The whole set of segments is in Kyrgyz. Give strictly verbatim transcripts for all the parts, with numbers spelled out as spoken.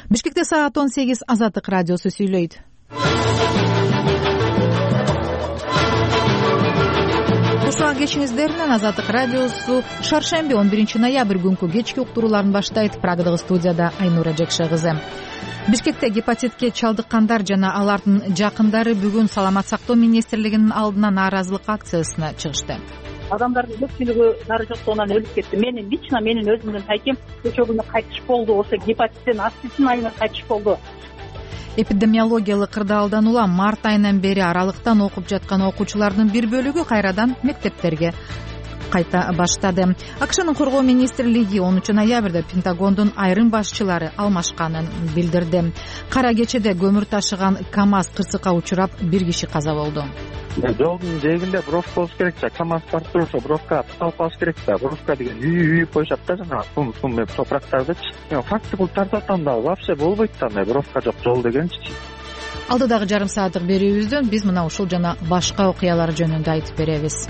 Бишкекте саат он сегиз. Азаттык радиосу сүйлөйт. Кушуа кечиңиздер менен Азаттык радиосу шаршемби он биринчи ноябрь күнкү кечки уктурууларын баштайт. Прагадагы студияда Айнура Жекше кызы. Бишкекте гепатитке чалдыккандар жана алардын жакындары бүгүн Саламат сактоо министрлигинин алдына нааразылык акциясына чыгышты. Адамдардын көпчүлүгү дары жоктугунан өлүп кетти. Менин лично менин өзүмдүн тайкем ошо күнү кайтыш болду. Ошо гепатиттен аститин айынан кайтыш болду. Эпидемиологиялык кырдаалдан улам март айынан бери аралыктан окуп жаткан окуучулардын бир бөлүгү кайрадан мектептерге кайта баштады. АКШнын коргоо министрлиги онунчу ноябрда Пентагондун айрым башчылары алмашканын билдирди. Кара кечеде көмүр ташыган КАМАЗ кырсыкка учурап бир киши каза болду. Жолдун жээгинде бровка болуш керек да, КАМАЗ барып турса бровка калып калыш керек да. Бровка деген үй үй коюшат да, жана сум сум меп топурактардычы. Факты бул тартатам да вообще болбойт да, бровка жок жол дегенчи. Алдыдагы жарым сааттык берүүбүздөн биз мына ушул жана башка окуялар жөнүндө айтып беребиз.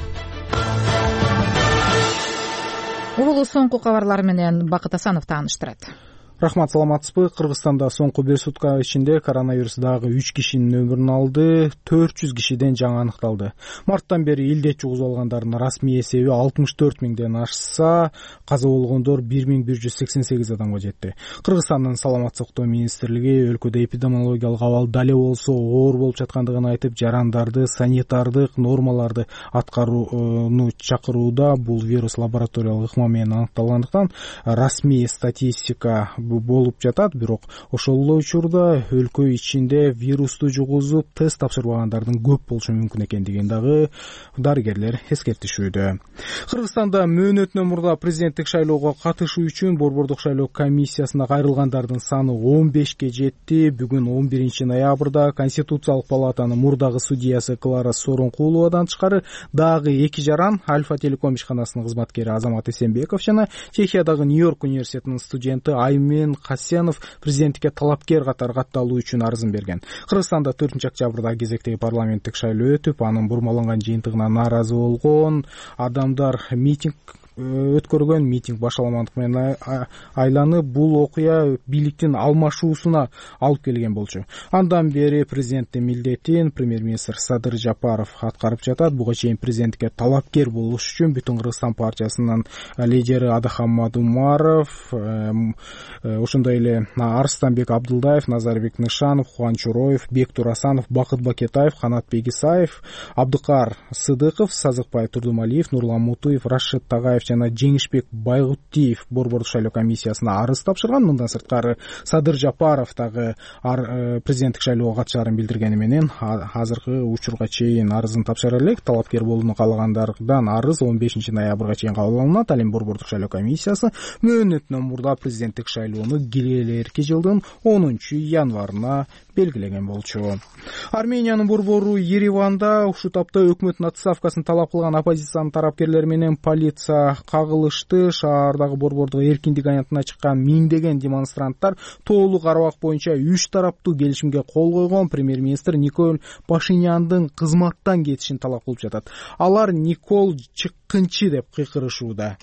Улуу соңку кабарлар менен Бакыт Асанов тааныштырат. Рахмат, саламатсызбы? Кыргызстанда соңку бир сутка ичинде коронавирус дагы үч кишинин өмүрүн алды, төрт жүз кишиден жаңы аныкталды. Марттан бери илде чугузуп алгандардын расмий эсеби алтымыш төрт миңден ашса, каза болгондор бир миң бир жүз сексен сегиз адамга жетти. Кыргызстандын Саламат сактоо министрлиги өлкөдө эпидемиологиялык абал дале болсо оор болуп жаткандыгын айтып, жарандарды санитардык нормаларды аткарууну чакырууда. Бул вирус лабораториялык ыкма менен аныкталгандыктан расмий статистика болуп жатат, бирок ошол эле учурда өлкө ичинде вирусту жугузуп тест тапшырбагандардын көп болушу мүмкүн экендигин дагы дарыгерлер эскертишүүдө. Кыргызстанда мөөнөтүнөн мурда президенттик шайлоого катышуу үчүн борбордук шайлоо комиссиясына кайрылгандардын саны он бешке жетти. Бүгүн он биринчи ноябрда Конституциялык палатанын мурдагы судьясы Клара Сооронкуловадан тышкары дагы эки жаран Альфа телеком ишканасынын кызматкери Азамат Эсенбеков жана Чехиядагы Нью-Йорк университетинин студенти Аймен Касенов президенттикке талапкер катары катталуу үчүн арызын берген. Кыргызстанда төртүнчү октябрда кезектеги парламенттик шайлоо өтүп, анын бурмаланган жыйынтыгына нааразы болгон адамдар митинг өткөргөн. Митинг башаламандык менен айланып, бул окуя бийликтин алмашуусуна алып келген болчу. Андан бери президенттин милдетин премьер-министр Садыр Жапаров аткарып жатат. Буга чейин президенттикке талапкер болуш үчүн Бүтүн Кыргызстан партиясынын лидери Адахаммад Умаров, ошондой эле Арстанбек Абдылдаев, Назарбек Нышанов, Хуан Чуроев, Бектур Асанов, Бакыт Бакетаев, Канатбек Исаев, Абдыкар Сыдыков, Сазыкбай Турдумалиев, Нурлан Мутуев, Рашид Тагаев жана Жеңишбек Байгуттиев борбордук шайлоо комиссиясына арыз тапшырган. Мындан сырткары Садыр Жапаров дагы президенттик шайлоого катышаарын билдиргени менен азыркы учурга чейин арызын тапшыра элек. Талапкер болууну каалагандардан арыз он бешинчи ноябрга чейин кабыл алынат. Ал эми борбордук шайлоо комиссиясы мөөнөтүнөн мурда президенттик шайлоону келерки жылдын онунчу январына белгилеген болчу. Армениянын борбору Ереванда ушул тапта өкмөттүн отставкасын талап кылган оппозициянын тарапкерлери менен полиция кагылышты. Шаардагы борбордук эркиндик аянтына чыккан миңдеген демонстранттар тоолук арабак боюнча үч тараптуу келишимге кол койгон премьер-министр Никол Пашиняндын кызматтан кетишин талап кылып жатат. Алар Никол чыккынчы деп кыйкырышууда.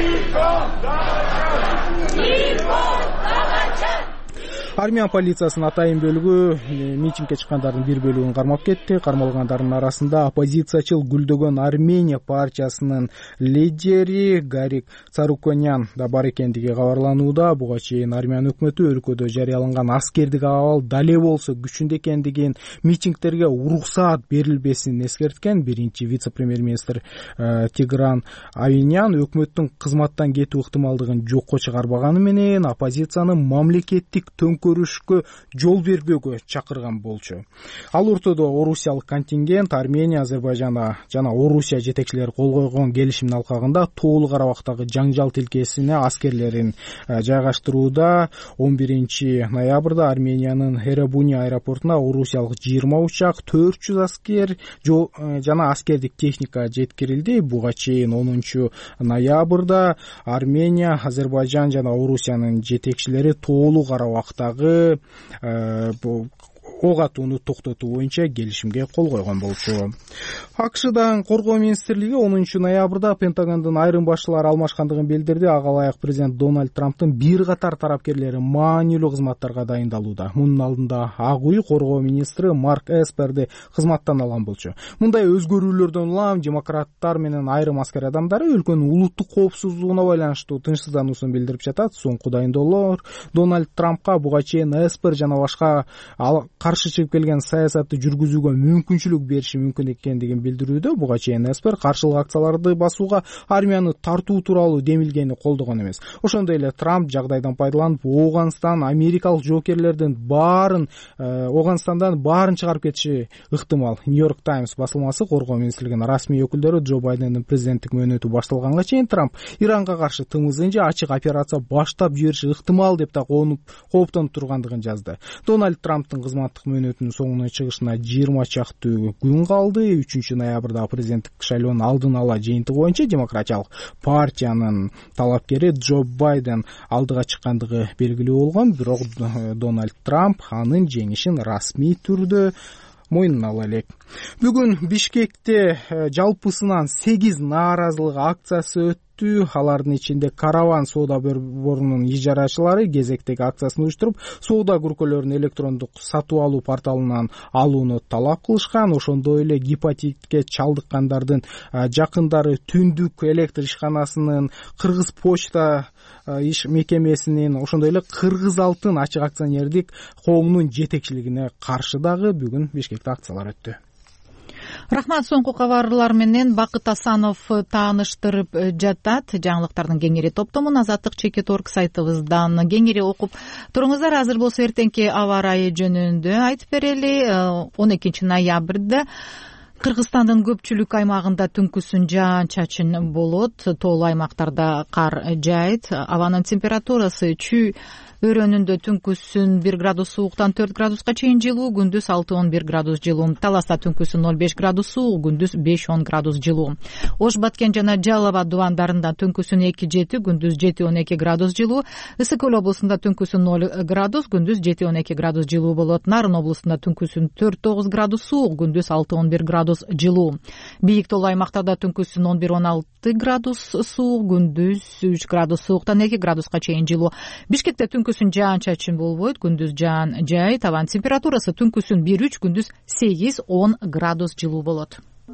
Армян полициясынын атайын бөлүгү митингге чыккандардын бир бөлүгүн кармап кетти. Кармалгандардын арасында оппозициячыл Гүлдөгөн Армения партиясынын лидери Гарик Царуконян да бар экендиги кабарланууда. Буга чейин Армян өкмөтү өлкөдө жарыяланган аскердик абал дале болсо күчүндө экендигин, митингтерге уруксаат берилбесин эскерткен. Биринчи вице-премьер-министр Тигран Авинян өкмөттүн кызматтан кетүү ыктымалдыгын жокко чыгарбаганы менен оппозицияны мамлекеттик төңкө көрүшкө жол бербөөгө чакырган болчу. Ал ортодо орусиялык контингент Армения, Азербайжан жана Орусия жетекчилери кол койгон келишимдин алкагында тоолук Карабактагы жаңжал тилкесине аскерлерин жайгаштырууда. он биринчи ноябрда Армениянын Эребуни аэропортуна орусиялык жыйырма учак, төрт жүз аскер жана аскердик техника жеткирилди. Буга чейин онунчу ноябрда Армения, Азербайжан жана Орусиянын жетекчилери тоолук Карабактагы ок атууну токтотуу боюнча келишимге кол койгон болчу. АКШдын коргоо министрлиги онунчу ноябрда Пентагондун айрым башчылары алмашкандыгын билдирди. Ага ылайык президент Дональд Трамптын бир катар тарапкерлери маанилүү кызматтарга дайындалууда. Мунун алдында Ак үй коргоо министри Марк Эсперди кызматтан алган болчу. Мындай өзгөрүүлөрдөн улам демократтар менен айрым аскер адамдары өлкөнүн улуттук коопсуздугуна байланыштуу тынчсыздануусун билдирип жатат. Соңку дайындоолор Дональд Трампка буга чейин Эспер жана башка каршы чыгып келген саясатты жүргүзүүгө мүмкүнчүлүк бериши мүмкүн экендигин билдирүүдө. Буга чейин Эспер каршылык акцияларды басууга армияны тартуу тууралуу демилгени колдогон эмес. Ошондой эле Трамп жагдайдан пайдаланып Ооганстан америкалык жоокерлердин баарын Ооганстандан баарын чыгарып кетиши ыктымал. Нью-Йорк Таймс басылмасы коргоо министрлигинин расмий өкүлдөрү Джо Байдендин президенттик мөөнөтү башталганга чейин Трамп Иранга каршы тымызынча ачык операция баштап жибериши ыктымал деп да кооптонуп тургандыгын жазды. Дональд Трамптын кызматтык мөөнөтүнүн соңуна чыгышына жыйырма чакты күн калды. үчүнчү ноябрда президенттик шайлоонун алдын ала жыйынтыгы боюнча демократиялык партиянын талапкери Джо Байден алдыга чыккандыгы белгилүү болгон, бирок Дональд Трамп анын жеңишин расмий түрдө мойнуна ала элек. Бүгүн Бишкекте жалпысынан сегиз нааразылык акциясы өттү. Алардын ичинде Караван соода борборунун ижарачылары кезектеги акциясын уюштуруп, соода күркөлөрүн электрондук сатып алуу порталынан алууну талап кылышкан. Ошондой эле гепатитке чалдыккандардын жакындары Түндүк электр ишканасынын, Кыргыз почта иш мекемесинин, ошондой эле Кыргыз алтын ачык акционердик коомунун жетекчилигине каршы дагы бүгүн Бишкекте акциялар өттү. Рахмат, соңку кабарлар менен Бакыт Асанов тааныштырып жатат. Жаңылыктардын кеңири топтомун Азаттык чекит орг сайтыбыздан кеңири окуп туруңуздар. Азыр болсо эртеңки аба ырайы жөнүндө айтып берели. он экинчи ноябрда Кыргызстандын көпчүлүк аймагында түнкүсүн жаан-чачын болот. Тоолуу аймактарда кар жаайт. Абанын температурасы чүй өрөөнүндө түнкүсүн бир градус сууктан төрт градуска чейин жылуу, күндүз алты он бир градус жылуу. Таласта түнкүсүн ноль беш градус суук, күндүз беш он градус жылуу. Ош Баткен жана Жалал Абад дубандарында түнкүсүн эки жети, күндүз жети он эки градус жылуу. Ысык Көл облусунда түнкүсүн ноль градус, күндүз жети он эки градус жылуу болот. Нарын облусунда түнкүсүн төрт тогуз градус суук, күндүз алты он бир градус жылуу. Бийик тоолуу аймактарда түнкүсүн он бир он алты градус суук, күндүз үч градус сууктан эки градуска чейин жылуу. Бишкекте түнкүсүн жаан-чачын болбойт, күндүз жаан жаайт. Абан температурасы түнкүсүн бир үч, күндүз сегиз он градус жылуу болот.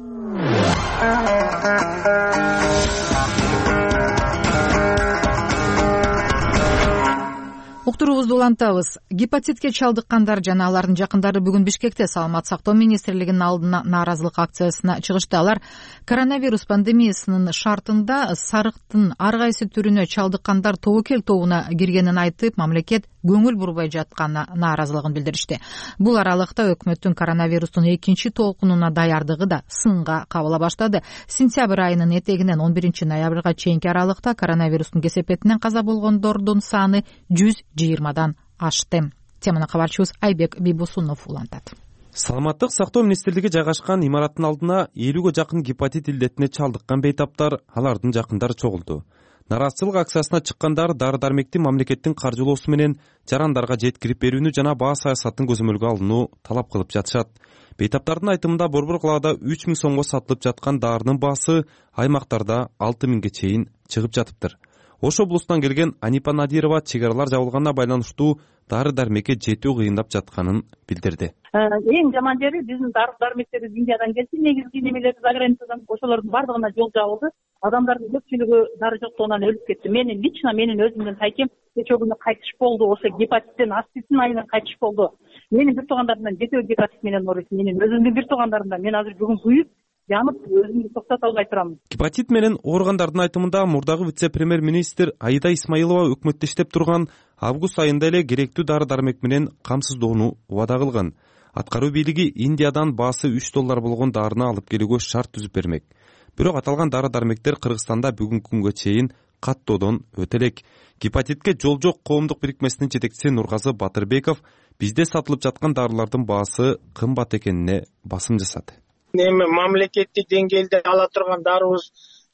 Уктуруубузду улантабыз. Гепатитке чалдыккандар жана алардын жакындары бүгүн Бишкекте саламат сактоо министрлигинин алдына нааразылык акциясына чыгышты. Алар коронавирус пандемиясынын шартында сарыктын ар кайсы түрүнө чалдыккандар тобокел тобуна киргенин айтып, мамлекет көңүл бурбай жатканына нааразылыгын билдиришти. Бул аралыкта өкмөттүн коронавирустун экинчи толкунуна даярдыгы да сынга кабыла баштады. Сентябрь айынын этегинен он биринчи ноябрга чейинки аралыкта коронавирустун кесепетинен каза болгондордун саны жүз жыйырмадан ашты. Теманы кабарчыбыз Айбек Бибусунов улантат. Саламаттык сактоо министрлиги жайгашкан имараттын алдына элүүгө жакын гепатит илдетине чалдыккан бейтаптар, алардын жакындары чогулду. Нараазычылык акциясына чыккандар дары-дармекти мамлекеттин каржылоосу менен жарандарга жеткирип берүүнү жана баа саясатын көзөмөлгө алууну талап кылып жатышат. Бейтаптардын айтымында борбор калаада үч миң сомго сатылып жаткан даарынын баасы аймактарда алты миңге чейин чыгып жатыптыр. Ош облусунан келген Анипа Надирова чек аралар жабылганына байланыштуу дары-дармекке жетүү кыйындап жатканын билдирди. Эң жаман жери биздин дары-дармектерибиз Индиядан келди, негизги немелери заграницадан, ошолордун бардыгына жол жабылды. Адамдардын көпчүлүгү дары жоктугунан өлүп кетти. Менин лично менин өзүмдүн тайкем кечээ күнү кайтыш болду, ошо гепатиттен аститин айынан кайтыш болду. Менин бир туугандарымдан жетөө гепатит менен ооруйт. Менин өзүмдүн бир туугандарымдан мен азыр бүгүн күйүп жанып өзүмдү токтото албай турам. Гепатит менен ооругандардын айтымында мурдагы вице-премьер-министр Аида Исмаилова өкмөттө иштеп турган август айында эле керектүү дары-дармек менен камсыздоону убада кылган. Аткаруу бийлиги Индиядан баасы үч доллар болгон дарыны алып келүүгө шарт түзүп бермек. Бирок аталган дары-дармектер Кыргызстанда бүгүнкү күнгө чейин каттоодон өтө элек. Гепатитке жол жок коомдук бирикмесинин жетекчиси Нургазы Батырбеков бизде сатылып жаткан дарылардын баасы кымбат экенине басым жасады. Эми мамлекеттик деңгээлде ала турган дарыбыз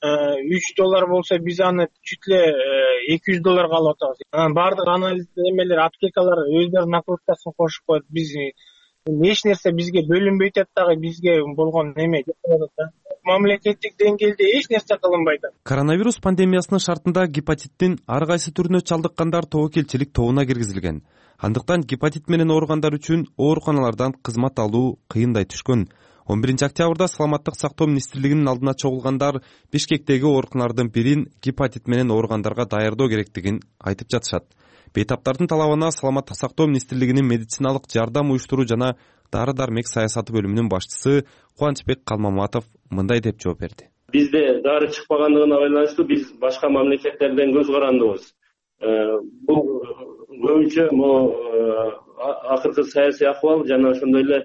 үч доллар болсо, биз аны чүт эле эки жүз долларга алып атабыз. Анан бардык анализ эмелер, аптекалар өздөрүнүн накруткасын кошуп коет. Биз эч нерсе бизге бөлүнбөй атат дагы, бизге болгон неме мамлекеттик деңгээлде эч нерсе кылынбайт. Коронавирус пандемиясынын шартында гепатиттин ар кайсы түрүнө чалдыккандар тобокелчилик тобуна киргизилген. Андыктан гепатит менен ооругандар үчүн ооруканалардан кызмат алуу кыйындай түшкөн. он биринчи октябрда Саламаттык сактоо министрлигинин алдына чогулгандар Бишкектеги ооруканалардын бирин гепатит менен ооругандарга даярдоо керектигин айтып жатышат. Бейтаптардын талабына Саламаттык сактоо министрлигинин медициналык жардам уюштуруу жана дары-дармек саясаты бөлүмүнүн башчысы Кубанычбек Калмаматов мындай деп жооп берди. Бизде дары чыкпагандыгына байланыштуу биз башка мамлекеттерден көз карандыбыз. Бул көбүнчө акыркы саясий акыбал жана ошондой эле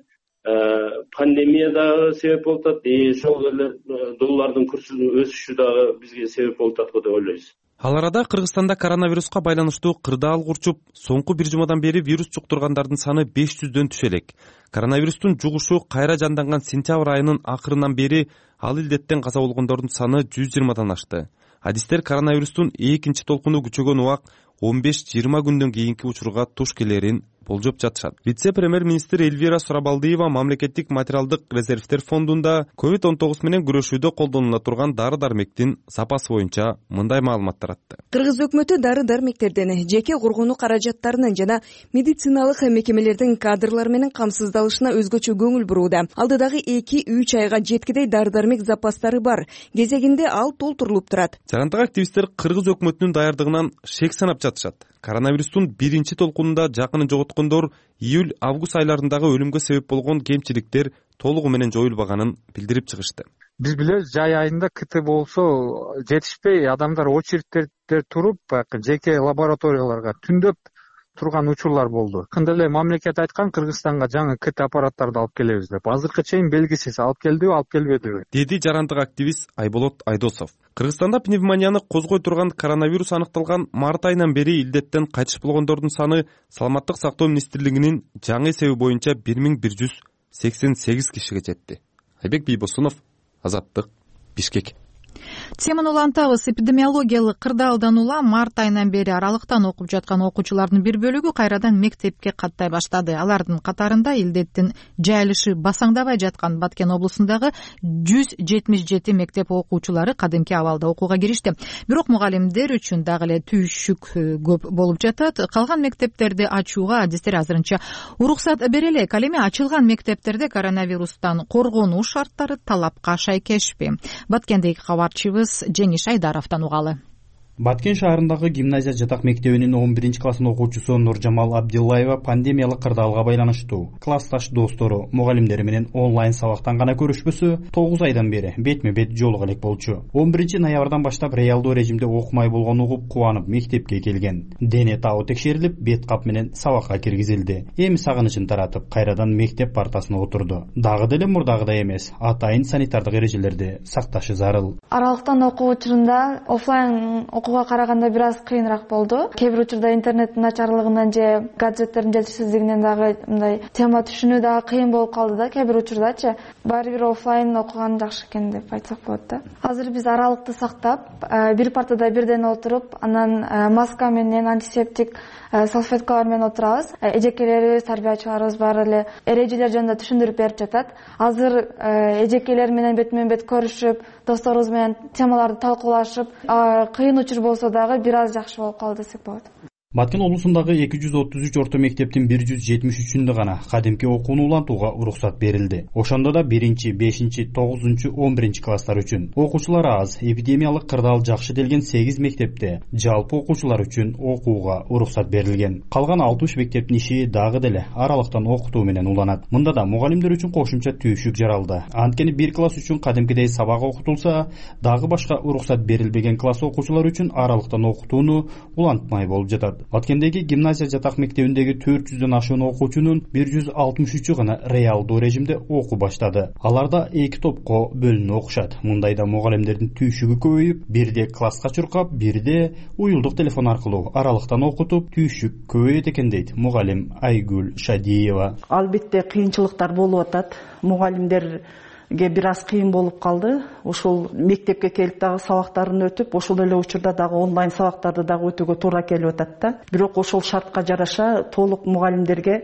пандемия дагы себеп болуп атат, ошол эле доллардын курсунун өсүшү дагы бизге себеп болуп атат деп ойлойбуз. Ал арада Кыргызстанда коронавируска байланыштуу кырдаал курчуп, соңку бир жумадан бери вирус жуктургандардын саны беш жүздөн түшө элек. Коронавирустун жугушу кайра жанданган сентябрь айынын акырынан бери ал илдеттен каза болгондордун саны жүз жыйырмадан ашты. Адистер коронавирустун экинчи толкуну күчөгөн убак он беш жыйырма күндөн кийинки учурга туш келерин болжоп жатышат. Вице-премьер-министр Эльвира Сурабалдиева мамлекеттик материалдык резервтер фондунда ковид он тогуз менен күрөшүүдө колдонула турган дары-дармектин сапасы боюнча мындай маалыматтар айтты. Кыргыз өкмөтү дары-дармектерден жеке коргонуу каражаттарынын жана медициналык мекемелердин кадрлар менен камсыздалышына өзгөчө көңүл бурууда. Алдыдагы эки үч айга жеткидей дары-дармек запастары бар. Кезегинде ал толтурулуп турат. Жарандык активисттер Кыргыз өкмөтүнүн даярдыгынан шек санап жатышат. Коронавирустун биринчи толкунунда жакынын жоготкондор июль-август айларындагы өлүмгө себеп болгон кемчиликтер толугу менен жоюлбаганын билдирип чыгышты. Биз билебиз, жай айында КТ болсо жетишпей адамдар очередтерде туруп, жеке лабораторияларга түндөп турган учурлар болду. Кандай эле мамлекет айткан, Кыргызстанга жаңы КТ аппараттарды алып келебиз деп. Азыркы чейин белгисиз, алып келдиби, алып келбедиби, деди жарандык активист Айболот Айдосов. Кыргызстанда пневмонияны козгой турган коронавирус аныкталган март айынан бери илдеттен кайтыш болгондордун саны Саламаттык сактоо министрлигинин жаңы эсеби боюнча бир миң бир жүз сексен сегиз кишиге жетти. Айбек Бийбосунов, Азаттык, Бишкек. Теманы улантабыз. Эпидемиологиялык кырдаалдан улам март айынан бери аралыктан окуп жаткан окуучулардын бир бөлүгү кайрадан мектепке каттай баштады. Алардын катарында илдеттин жайылышы басаңдабай жаткан Баткен облусундагы жүз жетимиш жети мектеп окуучулары кадимки абалда окууга киришти. Бирок мугалимдер үчүн дагы эле түйшүк көп болуп жатат. Калган мектептерди ачууга адистер азырынча уруксат бере элек. Ал эми ачылган мектептерде коронавирустан коргонуу шарттары талапка шайкешпи? Баткендеги кабарчыбыз Жеңиш Айдаровдон угалы. Баткен шаарындагы гимназия жатак мектебинин он биринчи класстын окуучусу Нуржамал Абдиллаева пандемиялык кырдаалга байланыштуу классташ достору мугалимдери менен онлайн сабактан гана көрүшпөсө тогуз айдан бери бетме бет жолуга элек болчу. он биринчи ноябрдан баштап реалдуу режимде окумай болгонун угуп кубанып мектепке келген. Дене табы текшерилип, бет кап менен сабакка киргизилди. Эми сагынычын таратып, кайрадан мектеп партасына отурду. Дагы деле мурдагыдай эмес, атайын санитардык эрежелерди сакташы зарыл. Аралыктан окуу учурунда офлайн окууга караганда бир аз кыйыныраак болду. Кээ бир учурда интернеттин начарлыгынан же гаджеттердин жетишсиздигинен дагы мындай тема түшүнүү дагы кыйын болуп калды да, кээ бир учурдачы. Баары бир офлайн окуган жакшы экен деп айтсак болот да. Азыр биз аралыкты сактап, бир партада бирден отуруп, анан маска менен антисептик салфеткалар менен отурабыз. Эжекелерибиз, тарбиячыларыбыз баары эле эрежелер жөнүндө түшүндүрүп берип жатат. Азыр эжекелер менен бетме бет көрүшүп, досторубуз менен темаларды талкуулашып, кыйын учур болсо дагы бир аз жакшы болуп калды десек болот. Баткен облусундагы эки жүз отуз үч орто мектептин бир жүз жетимиш үчүндө гана кадимки окууну улантууга уруксат берилди. Ошондо да биринчи, бешинчи, тогузунчу, он биринчи класстар үчүн. Окуучулар аз, эпидемиялык кырдаал жакшы делген сегиз мектепте жалпы окуучулар үчүн окууга уруксат берилген. Калган алтымыш мектептин иши дагы деле аралыктан окутуу менен уланат. Мында да мугалимдер үчүн кошумча түйшүк жаралды. Анткени бир класс үчүн кадимкидей сабак окутулса, дагы башка уруксат берилбеген класс окуучулар үчүн аралыктан окутууну улантмай болуп жатат. Баткендеги гимназия жатак мектебиндеги төрт жүздөн ашуун окуучунун бир жүз алтымыш үчү гана реалдуу режимде окуу баштады. Аларда эки топко бөлүнүп окушат. Мындайда мугалимдердин түйшүгү көбөйүп, бирде класска чуркап, бирде уюлдук телефон аркылуу аралыктан окутуп, түйшүк көбөйөт экен дейт мугалим Айгүл Шадиева. Албетте кыйынчылыктар болуп атат. Мугалимдер бир аз кыйын болуп калды. Ошол мектепке келип дагы сабактарын өтүп, ошол эле учурда дагы онлайн сабактарды дагы өтүүгө туура келип атат да. Бирок ошол шартка жараша толук мугалимдерге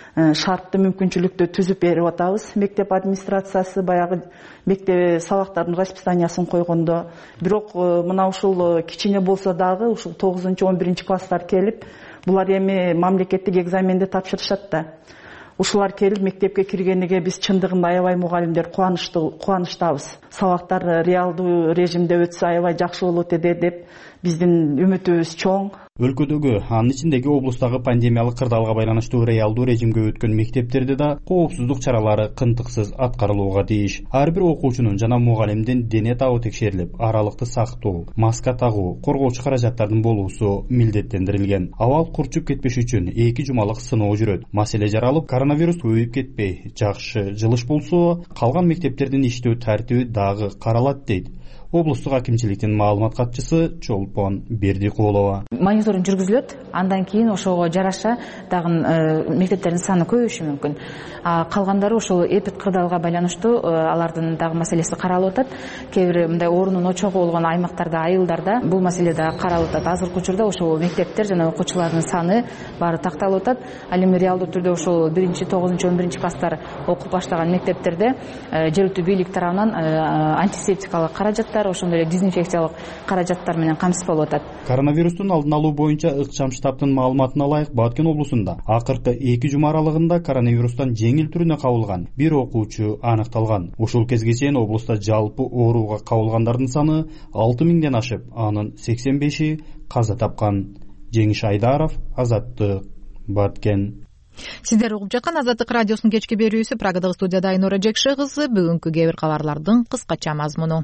шарттуу мүмкүнчүлүктү түзүп берип атабыз. Мектеп администрациясы баягы мектеп сабактардын расписаниясын койгондо, бирок мына ушул кичине болсо дагы ушул тогузунчу он биринчи класстар келип, булар эми мамлекеттик экзаменди тапшырышат да. Ушулар келип мектепке киргениге биз чындыгында аябай мугалимдер кубанычтуу кубанычтабыз. Сабактар реалдуу режимде өтсө аябай жакшы болот эди деп биздин үмүтүбүз чоң. Өлкөдөгү, анын ичиндеги облустагы пандемиялык кырдаалга байланыштуу реалдуу режимге өткөн мектептерде да коопсуздук чаралары кынтыксыз аткарылууга тийиш. Ар бир окуучунун жана мугалимдин дене табы текшерилип, аралыкты сактоо, маска тагуу, коргоочу каражаттардын болуусу милдеттендирилген. Абал курчуп кетпеш үчүн эки жумалык сыноо жүрөт. Маселе жаралып, коронавирус көбөйүп кетпей, жакшы жылыш болсо, калган мектептердин иштөө тартиби дагы каралат дейт облустук акимчиликтин маалымат катчысы Чолпон Бердикулова. Мониторинг жүргүзүлөт, андан кийин ошого жараша дагы мектептердин саны көбөйүшү мүмкүн. Калгандары ошол эпид кырдаалга байланыштуу алардын дагы маселеси каралып атат. Кээ бир мындай орунун очогу болгон аймактарда, айылдарда бул маселе да каралып атат. Азыркы учурда ошол мектептер жана окуучулардын саны баары такталып атат. Ал эми реалдуу түрдө ошол биринчи, тогузунчу, он биринчи класстар окуп баштаган мектептерде жергиликтүү бийлик тарабынан антисептикалык каражаттар, ошондой эле дезинфекциялык каражаттар менен камсыз болуп атат. Коронавирустун алдын алуу боюнча ыкчам штабтын маалыматына ылайык, Баткен облусунда акыркы эки жума аралыгында коронавирустан жеңил түрүнө кабылган бир окуучу аныкталган. Ушул кезге чейин облуста жалпы ооруга кабылгандардын саны алты миңден ашып, анын сексен беши каза тапкан. Жеңиш Айдаров, Азаттык, Баткен. Сиздер угуп жаткан Азаттык радиосунун кечки берүүсү. Прагадагы студияда Айнура Жекше кызы. Бүгүнкү кээ бир кабарлардын кыскача мазмуну.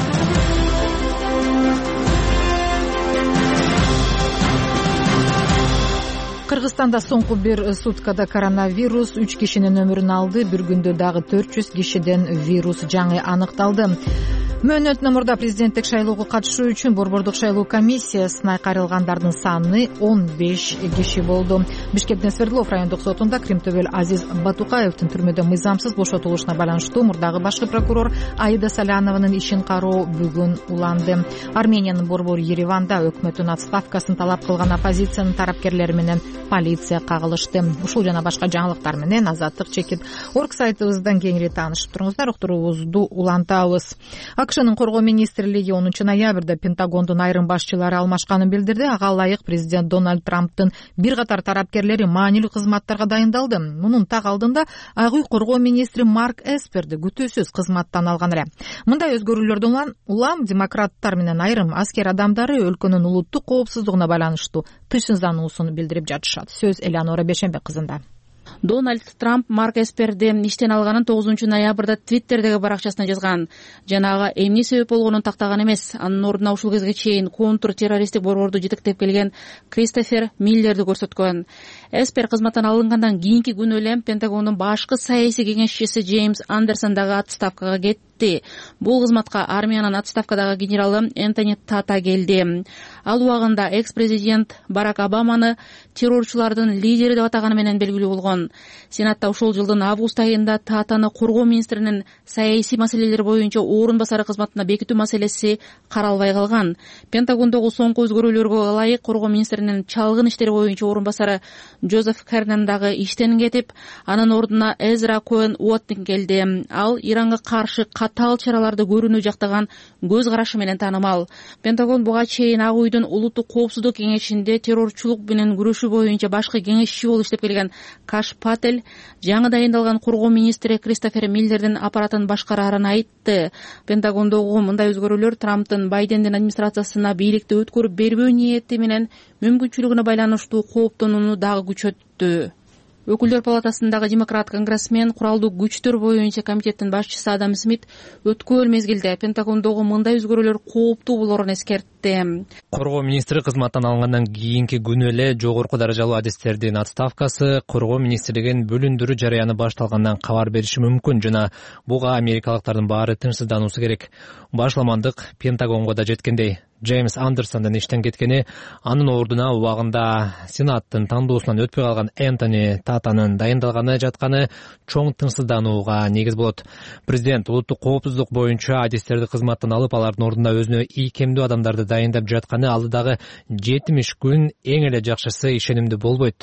Кыргызстанда соңку бир суткада коронавирус үч кишинин өмүрүн алды. Бир күндө дагы төрт жүз кишиден вирус жаңы аныкталды. Мөөнөтүнөн мурда президенттик шайлоого катышуу үчүн борбордук шайлоо комиссиясына кайрылгандардын саны он беш киши болду. Бишкектин Свердлов райондук сотунда Кримтөбөл Азиз Батукаевдин түрмөдө мыйзамсыз бошотулушуна байланыштуу мурдагы башкы прокурор Аида Салянованын ишин кароо бүгүн уланды. Армениянын борбору Ереванда өкмөттүн отставкасын талап кылган оппозициянын тарапкерлери менен полиция кагылышты. Ушул жана башка жаңылыктар менен Азаттык чекит орг сайтыбыздан кеңири таанышып туруңуздар. Уктуруубузду улантабыз. АКШнын коргоо министрлиги онунчу ноябрда Пентагондун айрым башчылары алмашканын билдирди. Ага ылайык президент Дональд Трамптын бир катар тарапкерлери маанилүү кызматтарга дайындалды. Мунун так алдында Ак үй коргоо министри Марк Эсперди күтүүсүз кызматтан алган эле. Мындай өзгөрүүлөрдөн улам демократтар менен айрым аскер адамдары өлкөнүн улуттук коопсуздугуна байланыштуу тышынзануусун билдирип жатышат. Сөз Элеонора Бешенбек кызында. Дональд Трамп Марк Эсперди иштен алганын тогузунчу ноябрда Твиттердеги баракчасына жазган. Жанагы эмне себеп болгонун тактаган эмес. Анын ордуна ушул кезге чейин контр террористтик борборду жетектеп келген Кристофер Миллерди көрсөткөн. Эспер кызматтан алынгандан кийинки күнү эле Пентагондун башкы саясий кеңешчиси Джеймс Андерсон дагы отставкага кетти. Бул кызматка армиянын отставкадагы генералы Энтони Тата келди. Ал убагында экс-президент Барак Обаманы террорчулардын лидери деп атаганы менен белгилүү болгон. Сенатта ушул жылдын август айында Татаны коргоо министринин саясий маселелер боюнча орун басары кызматына бекитүү маселеси каралбай калган. Пентагондогу соңку өзгөрүүлөргө ылайык коргоо министринин чалгын иштери боюнча орун басары Джозеф Кернан дагы иштен кетип, анын ордуна Эзра Коэн Уоттин келди. Ал Иранга каршы катаал чараларды көрүүнү жактаган көз карашы менен таанымал. Пентагон буга чейин Ак үйдүн улуттук коопсуздук кеңешинде террорчулук менен күрөшүү боюнча башкы кеңешчи болуп иштеп келген Каш Патель жаңы дайындалган коргоо министри Кристофер Миллердин аппаратын башкараарын айтты. Пентагондогу мындай өзгөрүүлөр Трамптын Байдендин администрациясына бийликти өткөрүп бербөө ниети менен мүмкүнчүлүгүнө байланыштуу кооптонууну дагы күчөттү. Өкүлдөр палатасындагы демократ конгрессмен куралдуу күчтөр боюнча комитеттин башчысы Адам Смит өткөн мезгилде Пентагондогу мындай өзгөрүүлөр кооптуу болоорун эскертти. Коргоо министри кызматтан алынгандан кийинки күнү эле жогорку даражалуу адистердин отставкасы коргоо министрлигин бөлүндүрүү жарыяны башталгандан кабар бериши мүмкүн жана буга америкалыктардын баары тынчсыздануусу керек. Башламандык Пентагонго да жеткендей. Джеймс Андерсондун иштен кеткени анын ордуна убагында Сенаттын тандоосунан өтпөй калган Энтони Татанын дайындалганы жатканы чоң тынчсызданууга негиз болот. Президент улуттук коопсуздук боюнча адистерди кызматтан алып, алардын ордуна өзүнө ийкемдүү адамдарды дайындап жатканы алдыдагы жетимиш күн эң эле жакшысы ишенимдүү болбойт.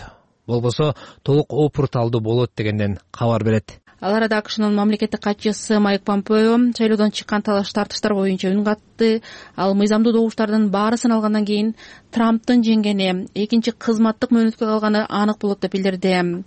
болбосо толук опурталдуу болот дегенден кабар берет. Ал арада АКШнын мамлекеттик катчысы Майк Помпео шайлоодон чыккан талаш тартыштар боюнча үн катты. Ал мыйзамдуу добуштардын баарысын алгандан кийин Трамптын жеңгени, экинчи кызматтык мөөнөткө калганы анык болот деп билдирди.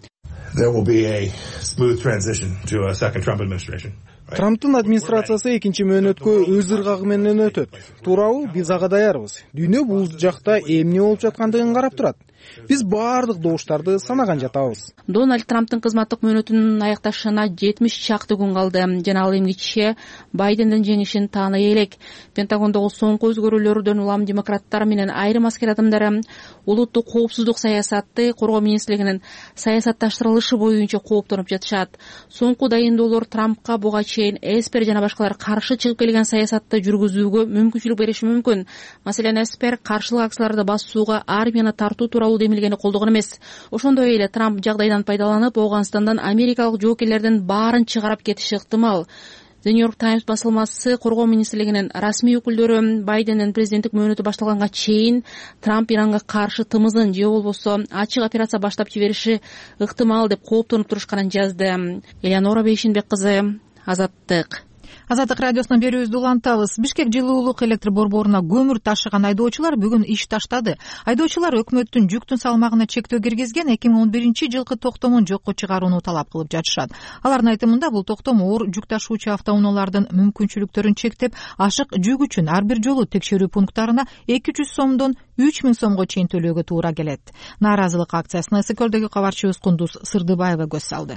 Трамптын администрациясы экинчи мөөнөткө өз ыргагы менен өтөт. Туурабы, биз ага даярбыз. Дүйнө бул жакта эмне болуп жаткандыгын карап турат. Биз баардык добуштарды санаган жатабыз. Дональд Трамптын кызматтык мөөнөтүнүн аякташына жетимиш чакты күн калды. Жана ал эмгиче Байдендин жеңишин тааный элек. Пентагондогу соңку өзгөрүүлөрдөн улам демократтар менен айрым аскер адамдары улуттук коопсуздук саясатты коргоо министрлигинин саясатташтырылышы боюнча кооптонуп жатышат. Соңку дайындоолор Трампка буга чейин Эспер жана башкалар каршы чыгып келген саясатты жүргүзүүгө мүмкүнчүлүк бериши мүмкүн. Маселен, Эспер каршылык акцияларды басууга армияны тартуу тууралуу демилгени колдогон эмес. Ошондой эле Трамп жагдайдан пайдаланып Афганистандан америкалык жоокерлердин баарын чыгарып кетиши ыктымал. The New York Times басылмасы коргоо министрлигинин расмий өкүлдөрү Байдендин президенттик мөөнөтү башталганга чейин Трамп Иранга каршы тымызын же болбосо ачык операция баштап жибериши ыктымал деп кооптонуп турушканын жазды. Элеонора Бейшинбек кызы, Азаттык. Азаттык радиосунун берүүбүздү улантабыз. Бишкек жылуулук электр борборуна көмүр ташыган айдоочулар бүгүн иш таштады. Айдоочулар өкмөттүн жүктүн салмагына чектөө киргизген эки миң он биринчи жылкы токтомун жокко чыгарууну талап кылып жатышат. Алардын айтымында бул токтом оор жүк ташуучу автоунаалардын мүмкүнчүлүктөрүн чектеп, ашык жүк үчүн ар бир жолу текшерүү пункттарына эки жүз сомдон үч миң сомго чейин төлөөгө туура келет. Нааразылык акциясына Ысыкөлдөгү кабарчыбыз Кундуз Сырдыбаева көз салды.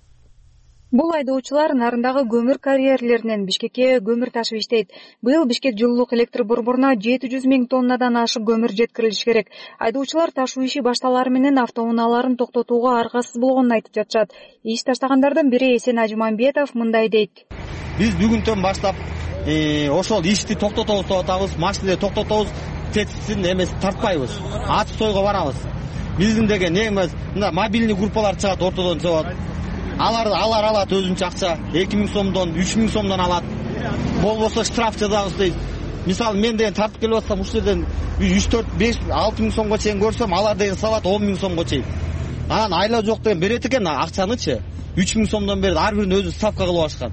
Бул айдоочулар нарындагы көмүр карьерлеринен Бишкекке көмүр ташып иштейт. Быйыл Бишкек жылуулук электр борборуна жети жүз миң тоннадан ашык көмүр жеткирилиш керек. Айдоочулар ташуу иши башталары менен автоунааларын токтотууга аргасыз болгонун айтып жатышат. Иш таштагандардын бири Эсен Ажымамбетов мындай дейт. Биз бүгүндөн баштап ошол ишти токтотобуз деп атабыз, машинени токтотобуз, тетисин эмес тартпайбыз. Ачык сойго барабыз. Биздин деген эмес, мына мобильный группалар чыгат ортодон чыгат. Алар алар алат өзүнчө акча, эки миң сомдон, үч миң сомдон алат. Болбосо штраф жазабыз дейт. Мисалы мен деген тартып келип атсам, ушул жерден үч төрт беш алты миң сомго чейин көрсөм, алар деген салат он миң сомго чейин. Анан айла жок деген берет экен акчанычы. үч миң сомдон берет, ар бирин өзү ставка кылып алышкан.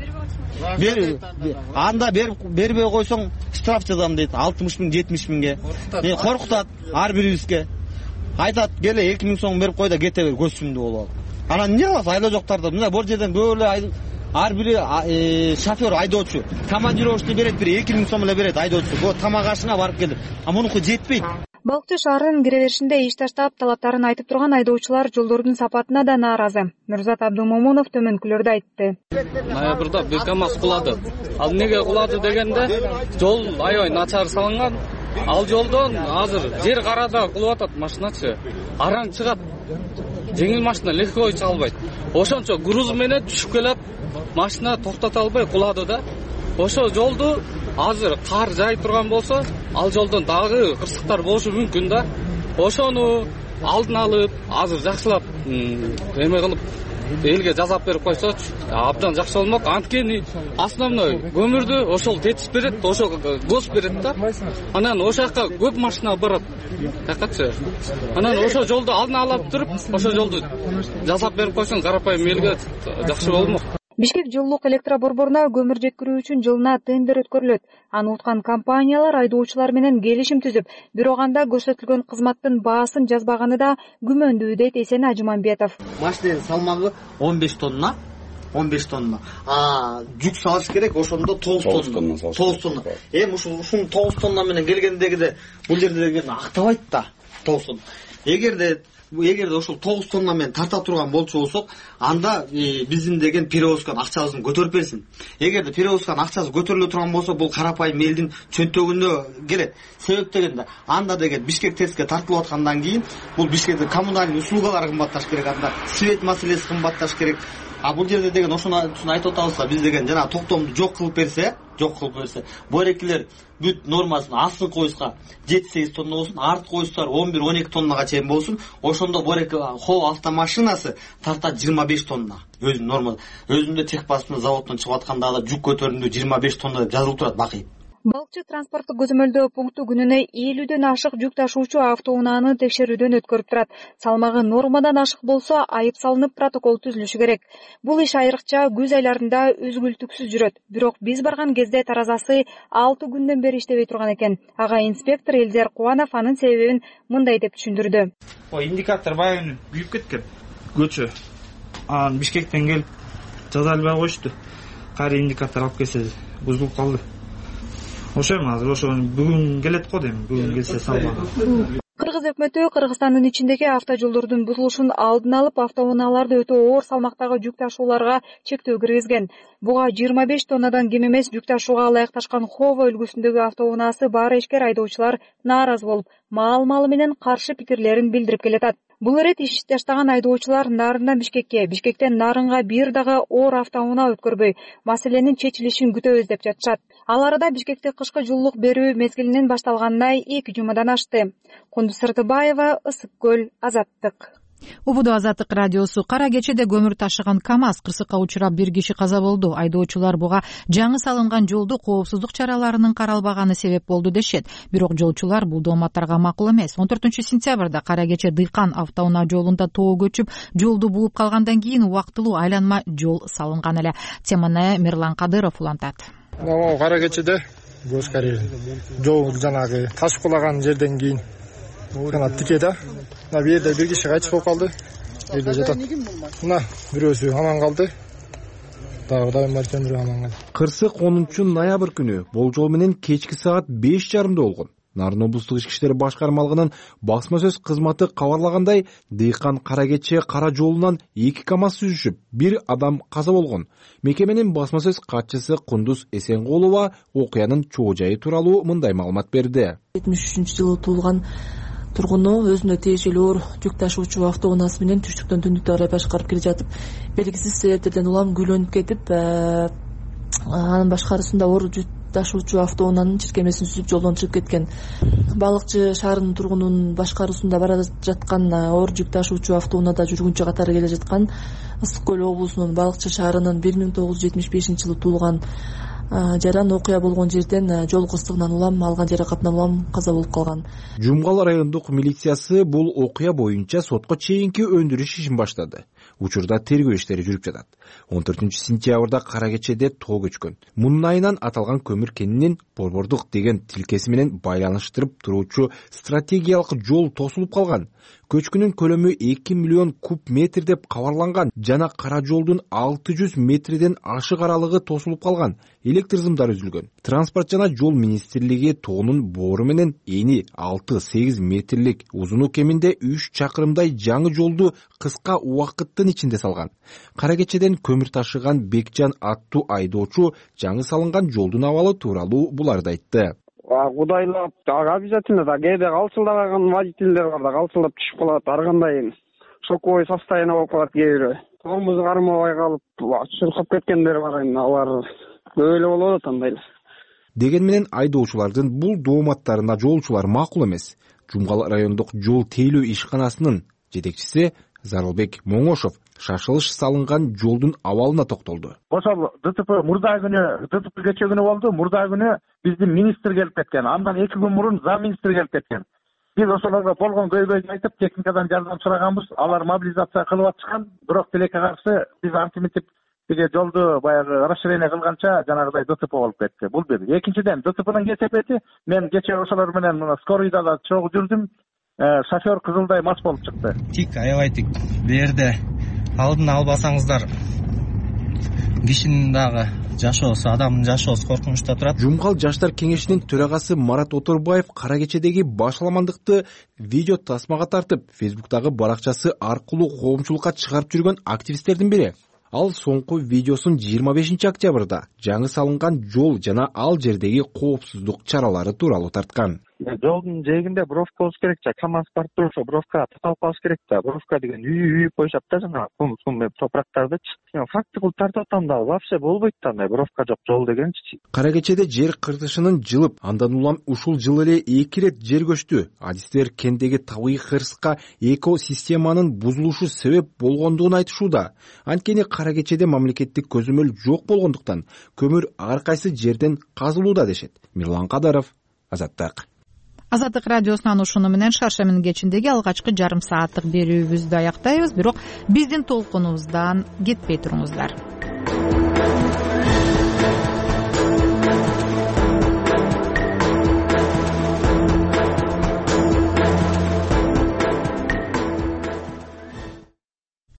Бер анда бербей койсоң штраф жазам дейт, алтымыш миң, жетимиш миңге. Коркутат ар бирибизге. Айтат, келе эки миң сом берип кой да кете бер, көзсүмдүү болуп. Анан эмне кыласыз айла жоктарды? Мына бул жерден көп эле ар бири шофер айдоочу, командировочный берет, бири эки миң сом эле берет айдоочу. Бул тамак ашына барып келип. А мунуку жетпейт. Балыкчы шаарынын кире беришинде иш таштап, талаптарын айтып турган айдоочулар жолдордун сапатына да нааразы. Нурзат Абдумомунов төмөнкүлөрдү айтты. Ноябрда бир КАМАЗ кулады. Ал неге кулады дегенде, жол аябай начар салынган. Ал жолдон азыр жер карада кулуп атат машиначы. Араң чыгат. Жеңил машина легкой чыга албайт. Ошончо груз менен түшүп келет. Машина токтото албай кулады да. Ошо жолду азыр кар жай турган болсо, ал жолдон дагы кырсыктар болушу мүмкүн да. Ошону алдын алып, азыр жакшылап эме кылып элге жазап берип койсочу, абдан жакшы болмок. Анткени основной көмүрдү ошол тетис берет, ошол гос берет да. Анан ошол жака көп машина барат. Такачы. Анан ошол жолду алдын алып туруп, ошол жолду жасап берип койсоң, карапайым элге жакшы болмок. Бишкек жылуулук электр борборуна көмүр жеткирүү үчүн жылына тендер өткөрүлөт. Аны уткан компаниялар айдоочулар менен келишим түзүп, бирок анда көрсөтүлгөн кызматтын баасын жазбаганы да күмөндүү дейт Эсен Ажымамбетов. Машинанын салмагы он беш тонна. он беш тонна. А жүк салыш керек, ошондо тогуз тонна. тогуз тонна. Эми ушул ушун тогуз тонна менен келгендегиде бул жерде деген актабайт да. тогуз тонна. Эгерде эгерде ошол тогуз тонна менен тарта турган болчу болсок, анда биздин деген перевозканын акчасын көтөрүп берсин. Эгерде перевозканын акчасы көтөрүлө турган болсо, бул карапайым элдин чөнтөгүнө келет. Себеп дегенде, анда деген Бишкек ТЭЦке тартылып аткандан кийин, бул Бишкектин коммуналдык услугалары кымбатташ керек, анда свет маселеси кымбатташ керек. А бул жерде деген ошону айтып атабызга, биз деген жана токтомду жок кылып берсе, жок кылып берсе, борекилер бүт нормасын астын коюшка жети сегиз тонна болсун, арт коюштар он бир он эки тоннага чейин болсун, ошондо борек хо автомашинасы тартат жыйырма беш тонна. Өзүнүн нормасы. Өзүндө техпаспорт заводдон чыгып атканда да жүк көтөрүмдүү жыйырма беш тонна деп жазылып турат бакый. балыкчы транспорттук көзөмөлдөө пункту күнүнө элүүдөн ашык жүк ташуучу автоунааны текшерүүдөн өткөрүп турат. Салмагы нормадан ашык болсо айып салынып протокол түзүлүшү керек. Бул иш айрыкча күз айларында үзгүлтүксүз жүрөт. Бирок биз барган кезде таразасы алты күндөн бери иштебей турган экен. Ага инспектор Элдер Кубанов анын себебин мындай деп түшүндүрдү. Индикатор баягы күйүп кеткен. Көчө. Анан Бишкектен келип жаза албай коюшту. Кайра индикатор алып келсе бузулуп калды. Ошо эми азыр ошо бүгүн келет го дейм, бүгүн келсе салмагы. Кыргыз өкмөтү Кыргызстандын ичиндеги автожолдордун бузулушун алдын алып, автоунааларды өтө оор салмактагы жүк ташууларга чектөө киргизген. Буга жыйырма беш тоннадан кем эмес жүк ташууга ылайыкташкан Хово үлгүсүндөгү автоунаасы бар ишкер айдоочулар нааразы болуп, маал-малы менен каршы пикирлерин билдирип келатат. Бул ирет иш таштаган айдоочулар Нарындан Бишкекке, Бишкектен Нарынга бир дагы оор автоунаа өткөрбөй, маселенин чечилишин күтөбүз деп жатышат. Ал арада Бишкекте кышкы жылуулук берүү мезгилинин башталганына эки жумадан ашты. Кундуз Сыртыбаева, Ысык көл, Азаттык. Убуду Азаттык радиосу. Кара кечеде көмүр ташыган КАМАЗ кырсыкка учурап бир киши каза болду. Айдоочулар буга жаңы салынган жолду коопсуздук чараларынын каралбаганы себеп болду дешет. Бирок жолчулар бул дооматтарга макул эмес. он төртүнчү сентябрда Кара кече Дыйкан автоунаа жолунда тоо көчүп, жолду бууп калгандан кийин убактылуу айланма жол салынган эле. Теманы Мирлан Кадыров улантат. Кара кечеде көз карайын. Жол жанагы таш кулаган жерден кийин жана тике да. Мына бу жерде бир киши кайтыш болуп калды. Элде жатат. Мына бирөөсү аман калды. Дагы да бар экен бирөө аман калды. Кырсык онунчу ноябрь күнү болжол менен кечки саат беш жарымда болгон. Нарын облустук ички иштер башкармалыгынын басма сөз кызматы кабарлагандай, Дыйкан Кара кече кара жолунан эки КАМАЗ сүзүшүп, бир адам каза болгон. Мекеменин басма сөз катчысы Кундуз Эсенгулова окуянын чоо жайы тууралуу мындай маалымат берди. жетимиш үчүнчү жылы туулган тургуну өзүнө тиешелүү оор жүк ташуучу автоунаасы менен түштүктөн түндүккө карай башкарып келе жатып, белгисиз себептерден улам күйлөнүп кетип, анын башкаруусунда оор жүк ташуучу автоунаанын чиркемесин сүзүп жолдон чыгып кеткен. Балыкчы шаарынын тургунунун башкаруусунда бара жаткан оор жүк ташуучу автоунаада жүргүнчү катары келе жаткан Ысык көл облусунун Балыкчы шаарынын бир миң тогуз жүз жетимиш бешинчи жылы туулган жаран окуя болгон жерден жол кырсыгынан улам алган жаракатынан улам каза болуп калган. Жумгал райондук милициясы бул окуя боюнча сотко чейинки өндүрүш ишин баштады. Учурда тергөө иштери жүрүп жатат. он төртүнчү сентябрда Кара кечеде тоо көчкөн. Мунун айынан аталган көмүр кенинин Борбордук деген тилкеси менен байланыштырып туруучу стратегиялык жол тосулуп калган. Көчкүнүн көлөмү эки миллион куб метр деп кабарланган жана кара жолдун алты жүз метрден ашык аралыгы тосулуп калган. Электр зымдары үзүлгөн. Транспорт жана жол министрлиги тоонун боору менен эни алты сегиз метрлик, узуну кеминде үч чакырымдай жаңы жолду кыска убакыттын ичинде салган. Кара кечеден көмүр ташыган Бекжан аттуу айдоочу жаңы салынган жолдун абалы тууралуу буларды айтты. Кудайлап, обязательно да кээде калчылдаган водительдер бар да, калчылдап түшүп калат, ар кандай шоковой состояние болуп калат кээ бирөө. Тормозу кармабай калып, чуркап кеткендер бар, алар өлө болуп атат андай эле. Деген менен айдоочулардын бул дооматтарына жолчулар макул эмес. Жумгал райондук жол тейлөө ишканасынын жетекчиси Зарылбек Моңошов шашылыш салынган жолдун абалына токтолду. Ошол ДТП мурда күнү, ДТП кече күнү болду. Мурда күнү биздин министр келип кеткен. Андан эки күн мурун зам министр келип кеткен. Биз ошолорго болгон көйгөйдү айтып, техникадан жардам сураганбыз. Алар мобилизация кылып атышкан. Бирок тилекке каршы биз антимитип биге жолду баягы расширение кылганча жанагыдай ДТП болуп кетти. Бул бир. Экинчиден ДТПнын кесепети, мен кече ошолор менен мына скорыйда да чогуу жүрдүм. Шофер кызылдай мас болуп чыкты. Тик аябайтык. Бу жерде алдын албасаңыздар кишинин дагы жашоосу, адамдын жашоосу коркунучта турат. Жумгал жаштар кеңешинин төрагасы Марат Оторбаев кара кечедеги башаламандыкты видео тасмага тартып, Фейсбуктагы баракчасы аркылуу коомчулукка чыгарып жүргөн активисттердин бири. Ал соңку видеосун жыйырма бешинчи октябрда жаңы салынган жол жана ал жердеги коопсуздук чаралары тууралуу тарткан. жолдун жээгинде бровка болуш керек жа камаз барып туруп ошо бровкага такалып калыш керек да. Бровка деген үйүп үйүп коюшат да жанагы кум сум топурактардычы. Факты кылып тартып атам да вообще болбойт да андай бровка жок жол дегенчи. Кара кечеде жер кыртышынын жылып, андан улам ушул жыл эле эки ирет жер көчтү. Адистер кендеги табигый кырсыкка экосистеманын бузулушу себеп болгондугун айтышууда. Анткени кара кечеде мамлекеттик көзөмөл жок болгондуктан көмүр ар кайсы жерден казылууда дешет. Мирлан Кадаров, Азаттык. Азаттык радиосунан ушуну менен Шаршемин кечиндеги алгачкы жарым сааттык берүүбүздү аяктайбыз, бирок биздин толкунубуздан кетпей туруңуздар.